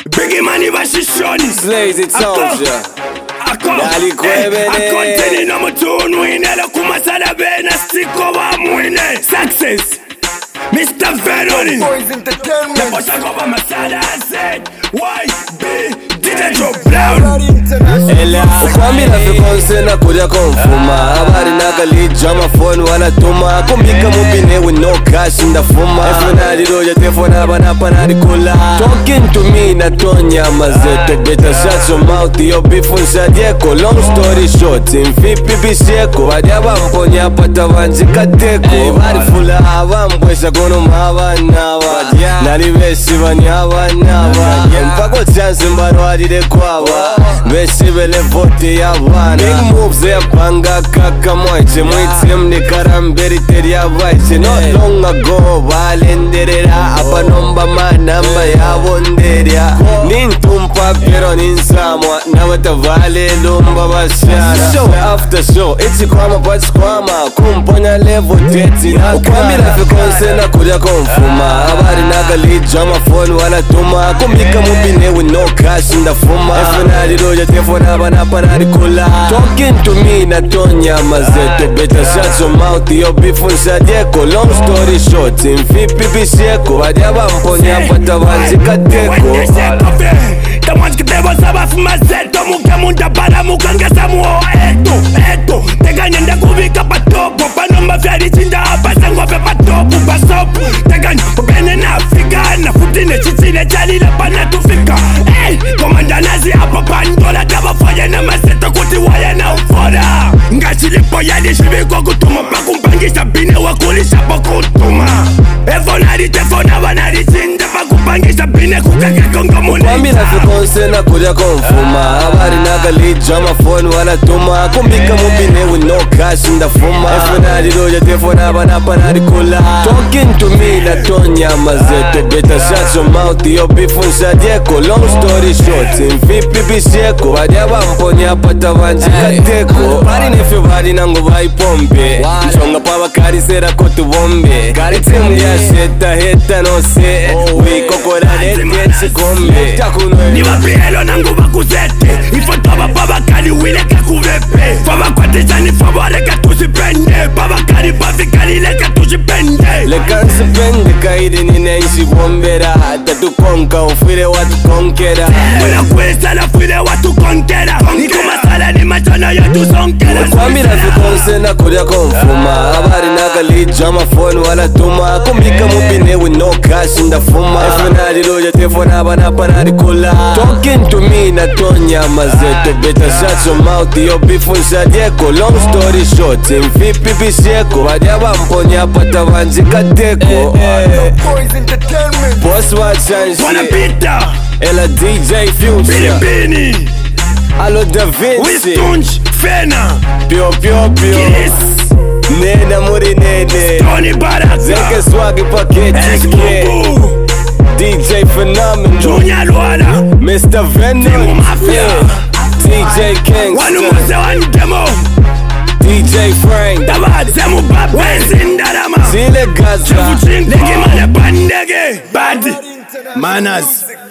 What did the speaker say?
Biggie Money Bashishoni Slazy Soldier Dali Kwebene Akonteni no mutunu inela kumasala bena stiko wa mwine Success Mr. Venoni Boys Entertainment Naposha koba masala said Why be DJ Joe Brown Ela Ukwami nafikon na kuja konfuma Habari nakalija mafoni wala tuma Kumbika mubine with no cash in the fuma Efuna diroja tefona banapa narikula Talking to me na tonya mazeto Better shut your mouth yo bifun shadieko Long story short Mfipi bisheko Wadiaba mponya pata wanjika teko Bari fula hawa mbwesha kono mawa nawa Naribeshi banyawa nawa Mpako chance mbaro adide kwawa Beshi bele vote ya wana Big moves ya panga kaka moiche Mwitim ni karamberi teri ya vaiche Not long ago balenderera Apa nomba manamba ya wonderia Nintumpa pero ninsamwa Nawata vale lumba bashara Show after show Ichi kwama bachi kwama Kumponya levo teti nakana Ukwami rafikonse na kuja konfuma Habari nakalija mafoni wala tuma Kumbika mubine with no cash in the fuma Efuna diroja tefona banapa narikula Talking to me na tonya mazeto Better shut your mouth yo bifun shadieko Long story short Mfipi bisheko Wadiaba mponya pata wanjika teko Tamanjika tewa saba fuma zeto Muka munda bala muka ngesa muo Eto Teganya nda kuvika patopo Panomba vyari chinda hapa Sangwa pe patopo Basopo Teganya Ubene na Afrika Na futine chichile chalile pana tufika Komanda nazi hapa pandola Taba faya na maseto kuti waya na ufora Ngachilipo yadi shibiko kutuma Pakumpangisha bine wakulisha pakutuma Evonari tefona wanari chinda Pakumpangisha bine kukake kongo mune Kwami nafikonse na kuja konfuma Habari nakalija mafoni wala tuma Kumbika mubine with no cash in the fuma Efuna diroja tefona banapa narikula Talking to me na tonya mazeto Better shut your mouth yo bifun shadieko Long story short Mfipi bisheko Wadiaba mponya pata wanjika teko Bari nefyo nangu vaipombe Mchonga pa bakari sera kotu bombe Kari timu ya sheta heta no se Wikokora nete kombe Ni wapielo nangu bakuzete Ifotoba pa bakari wile kakuvepe Faba kwa tijani faba leka tusipende Babakari bafikari leka tusipende Leka nsipende kaide ninaishi bombera Tatu konka ufire watu konkera Wila kuisala file watu konkera Niku masala ni machana yotu sonkera Kwami nafikonse na kuja konfuma Habari nakalija mafoni wala tuma Kumbika mubine with no cash in the fuma Efuna diroja tefona banapa narikula Talking to me na tonya mazeto Better shut your mouth yo bifun shadieko Long story short Mfipi bisheko Wadiaba mponya pata wanjika teko Boys Entertainment Boss wachanshi Wana pita Ela DJ Future Bini Alo Da Vinci Wistunj Fena Pio Kiss Nena muri nene Tony Baraka Zeke swagi paketi Eskubu DJ Phenomenal Junior Luana Mr. Venom Timu Mafia DJ Wanu Kingston mose wanu demo DJ Frank Tabad Semu Bab Wesindarama Zile Gaza Chefu Chink Legi mane pandege Bad Manners